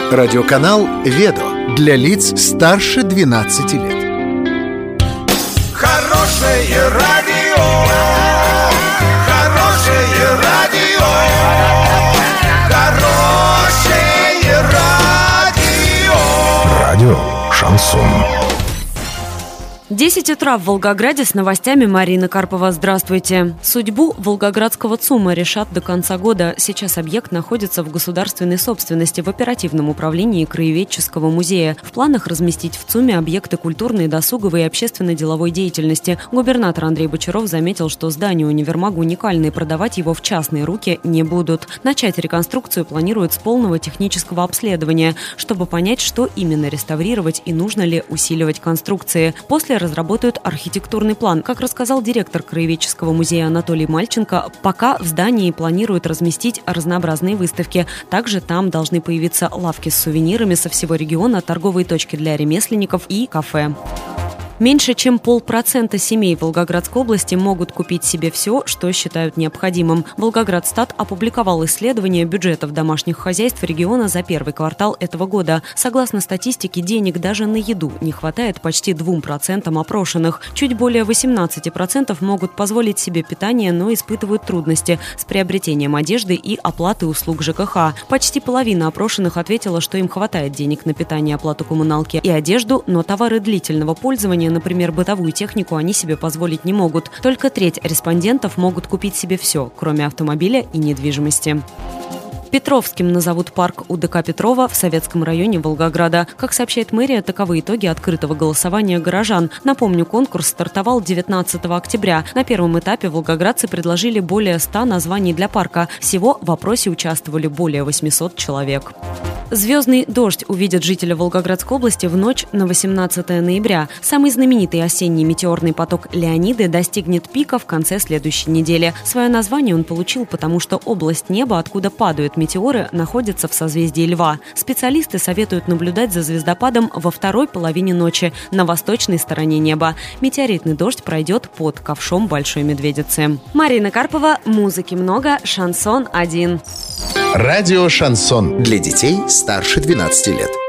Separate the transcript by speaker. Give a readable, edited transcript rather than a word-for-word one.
Speaker 1: Радиоканал «Ведо» для лиц старше 12 лет.
Speaker 2: Хорошее радио, хорошее радио, хорошее радио.
Speaker 3: Радио «Шансон».
Speaker 4: 10 утра в Волгограде с новостями. Марина Карпова. Здравствуйте. Судьбу Волгоградского ЦУМа решат до конца года. Сейчас объект находится в государственной собственности в оперативном управлении Краеведческого музея. В планах разместить в ЦУМе объекты культурной, досуговой и общественно-деловой деятельности. Губернатор Андрей Бочаров заметил, что здание универмага уникальное, и продавать его в частные руки не будут. Начать реконструкцию планируют с полного технического обследования, чтобы понять, что именно реставрировать и нужно ли усиливать конструкции. После разработают архитектурный план. Как рассказал директор Краеведческого музея Анатолий Мальченко, пока в здании планируют разместить разнообразные выставки. Также там должны появиться лавки с сувенирами со всего региона, торговые точки для ремесленников и кафе. Меньше чем 0,5% семей Волгоградской области могут купить себе все, что считают необходимым. Волгоградстат опубликовал исследование бюджетов домашних хозяйств региона за первый квартал этого года. Согласно статистике, денег даже на еду не хватает почти 2% опрошенных. Чуть более 18% могут позволить себе питание, но испытывают трудности с приобретением одежды и оплаты услуг ЖКХ. Почти половина опрошенных ответила, что им хватает денег на питание, оплату коммуналки и одежду, но товары длительного пользования, например, бытовую технику, они себе позволить не могут. Только треть респондентов могут купить себе все, кроме автомобиля и недвижимости. Петровским назовут парк УДК Петрова в Советском районе Волгограда. Как сообщает мэрия, таковы итоги открытого голосования горожан. Напомню, конкурс стартовал 19 октября. На первом этапе волгоградцы предложили более 100 названий для парка. Всего в опросе участвовали более 800 человек. Звездный дождь увидят жители Волгоградской области в ночь на 18 ноября. Самый знаменитый осенний метеорный поток Леониды достигнет пика в конце следующей недели. Свое название он получил, потому что область неба, откуда падают метеоры, находится в созвездии Льва. Специалисты советуют наблюдать за звездопадом во второй половине ночи на восточной стороне неба. Метеоритный дождь пройдет под ковшом Большой Медведицы. Марина Карпова. Музыки много. Шансон 1.
Speaker 1: Радио «Шансон» для детей старше 12 лет.